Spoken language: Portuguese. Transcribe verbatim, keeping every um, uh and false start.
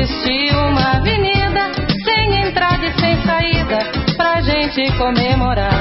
existe uma avenida sem entrada e sem saída pra gente comemorar.